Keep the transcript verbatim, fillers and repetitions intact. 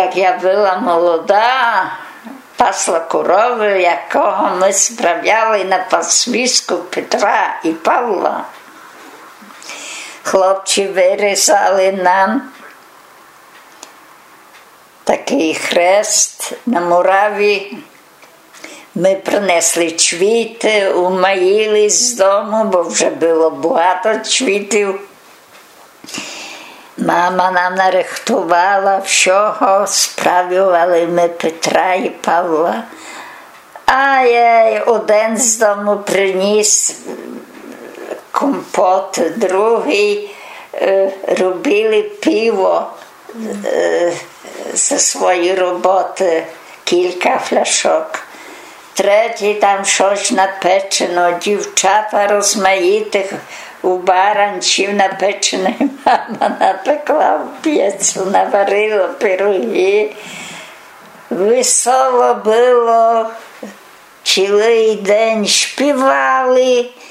як я була молода, пасла корови, якого ми справляли на пасвиську Петра і Павла. Хлопці вирізали нам такий хрест на мураві. Ми принесли чвіти, умаїлись з дому, бо вже було багато чвітів. Мама нам нарихтувала всього, справлювали ми Петра і Павла. А я один з дому приніс компот, другий е, робили пиво е, за свої роботи, кілька фляшок. Третій там щось напечено, дівчата розмаїтих у баранців напечених мама напекла в п'єцу, наварила пироги. Весело було, цілий день співали.